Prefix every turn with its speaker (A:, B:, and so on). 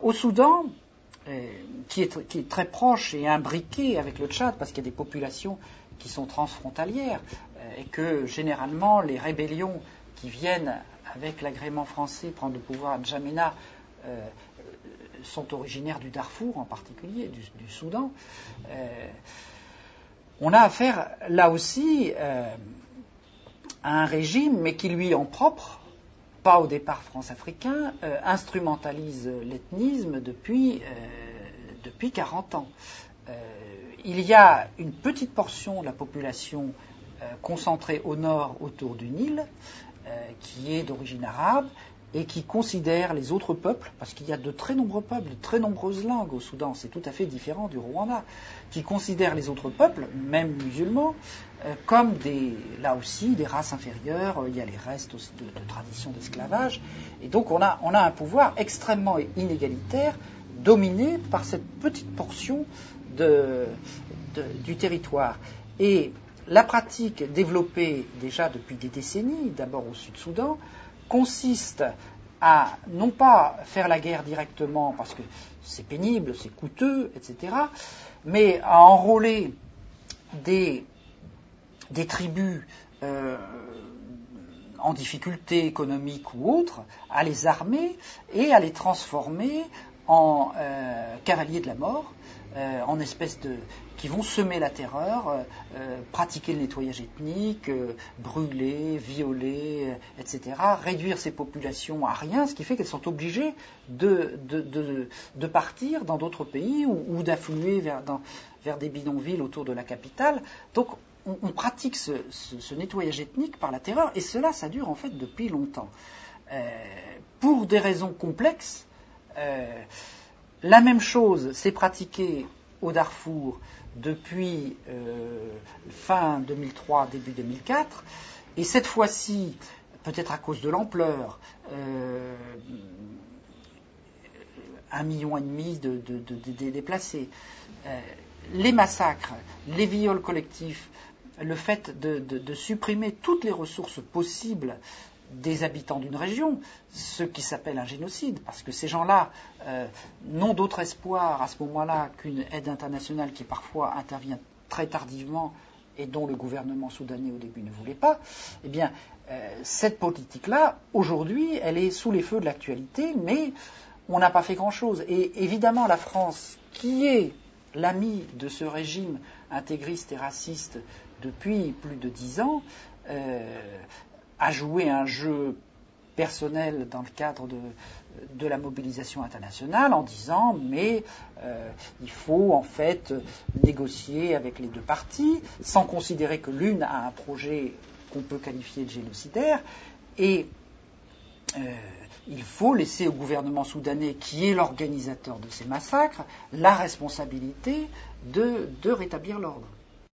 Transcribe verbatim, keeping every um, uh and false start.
A: au Soudan, euh, qui, est, qui est très proche et imbriqué avec le Tchad, parce qu'il y a des populations qui sont transfrontalières, euh, et que généralement les rébellions qui viennent avec l'agrément français prendre le pouvoir à N'Djamena euh, sont originaires du Darfour en particulier, du, du Soudan. Euh, on a affaire là aussi euh, à un régime, mais qui lui en propre, pas au départ france-africain, euh, instrumentalise l'ethnisme depuis, euh, depuis quarante ans. Euh, il y a une petite portion de la population euh, concentrée au nord autour du Nil, euh, qui est d'origine arabe, et qui considère les autres peuples, parce qu'il y a de très nombreux peuples, de très nombreuses langues au Soudan, c'est tout à fait différent du Rwanda, qui considèrent les autres peuples, même musulmans, euh, comme des, là aussi des races inférieures. Il y a les restes aussi de, de traditions d'esclavage, et donc on a, on a un pouvoir extrêmement inégalitaire, dominé par cette petite portion de, de, du territoire. Et la pratique développée déjà depuis des décennies, d'abord au Sud-Soudan, consiste à non pas faire la guerre directement parce que c'est pénible, c'est coûteux, et cetera, mais à enrôler des, des tribus euh, en difficulté économique ou autre, à les armer et à les transformer en euh, cavaliers de la mort, euh, en espèces de qui vont semer la terreur, euh, euh, pratiquer le nettoyage ethnique, euh, brûler, violer, euh, et cetera, réduire ces populations à rien, ce qui fait qu'elles sont obligées de, de, de, de partir dans d'autres pays ou, ou d'affluer vers, dans, vers des bidonvilles autour de la capitale. Donc on, on pratique ce, ce, ce nettoyage ethnique par la terreur, et cela, ça dure en fait depuis longtemps. Euh, pour des raisons complexes, euh, la même chose s'est pratiquée au Darfour depuis euh, fin deux mille trois, début deux mille quatre, et cette fois-ci, peut-être à cause de l'ampleur, euh, un million et demi de, de, de, de déplacés, euh, les massacres, les viols collectifs, le fait de, de, de supprimer toutes les ressources possibles des habitants d'une région, ce qui s'appelle un génocide, parce que ces gens-là euh, n'ont d'autre espoir à ce moment-là qu'une aide internationale qui parfois intervient très tardivement et dont le gouvernement soudanais au début ne voulait pas. Eh bien, euh, cette politique-là, aujourd'hui, elle est sous les feux de l'actualité, mais on n'a pas fait grand-chose. Et évidemment, la France, qui est l'ami de ce régime intégriste et raciste depuis plus de dix ans, euh, a joué un jeu personnel dans le cadre de, de la mobilisation internationale en disant mais euh, il faut en fait négocier avec les deux parties sans considérer que l'une a un projet qu'on peut qualifier de génocidaire, et euh, il faut laisser au gouvernement soudanais, qui est l'organisateur de ces massacres, la responsabilité de, de rétablir l'ordre.